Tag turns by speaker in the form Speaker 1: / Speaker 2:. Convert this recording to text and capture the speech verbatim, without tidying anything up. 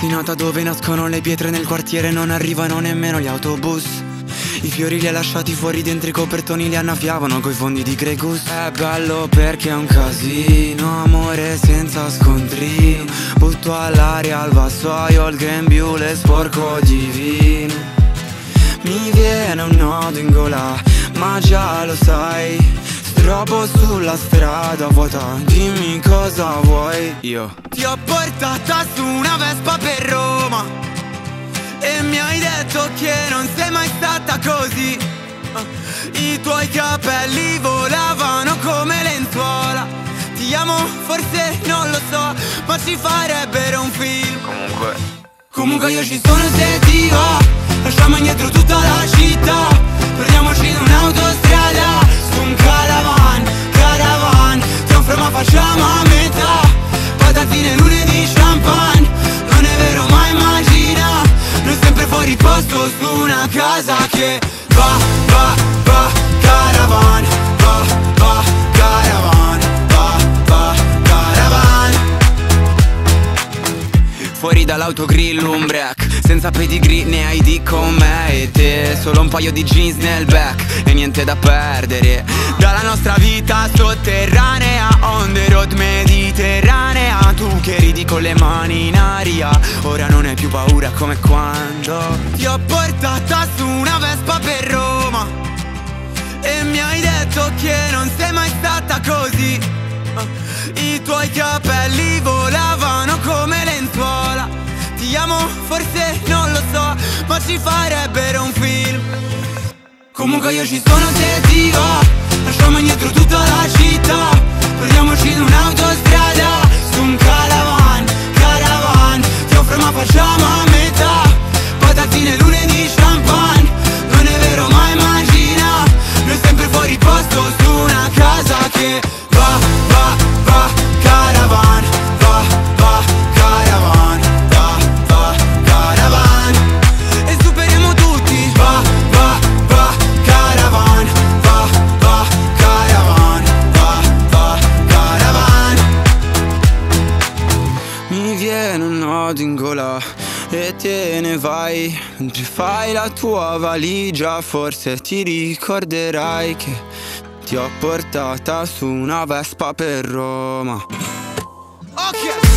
Speaker 1: Di nota dove nascono le pietre nel quartiere non arrivano nemmeno gli autobus. I fiori li ha lasciati fuori dentro i copertoni, li annaffiavano coi fondi di Gregus. È bello perché è un casino, amore senza scontrino. Butto all'aria al vassoio il grembiule sporco di vino. Mi viene un nodo in gola, ma già lo sai. Strobo sulla strada vuota, dimmi cosa vuoi. Io ti ho portata su una Vespa per Roma e mi hai detto che non sei mai stata così. I tuoi capelli volavano come lenzuola. Ti amo, forse non lo so, ma ci farebbero un film. Comunque Comunque io ci sono se ti va. Lasciamo indietro tutta la città, perdiamoci in un'autostrada, su un caravan, caravan. Ti offro ma facciamo a metà, patatine, lunedì, champagne. Non è vero ma immagina, noi sempre fuori posto su una casa che va, va, va, caravan. Va, va, caravan. Va, va, caravan. Fuori dall'autogrill un break, senza pedigree né I D con me e te. Solo un paio di jeans nel back e niente da perdere. Dalla nostra vita sotterranea, on the road mediterranea. Tu che ridi con le mani in aria, ora non hai più paura come quando ti ho portata su una Vespa per Roma e mi hai detto che non sei mai stata così. I tuoi capelli volavano come lenzuola. Ti amo, forse non lo so, ma ci farebbero un film. Comunque io ci sono se ti va. Lasciamo indietro tutta la città, perdiamoci in un'autostrada, su un caravan, caravan. Ti offro ma facciamo a metà, patatine, lunedì, champagne. Non è vero ma immagina, noi sempre fuori posto su una casa che va, va, va, caravan. Va, va, caravan. Va, va, caravan. E superiamo tutti. Va, va, va, caravan. Va, va, caravan. Va, va, caravan. Mi viene un nodo in gola e te ne vai, mentre fai la tua valigia. Forse ti ricorderai che ti ho portata su una Vespa per Roma. Ok.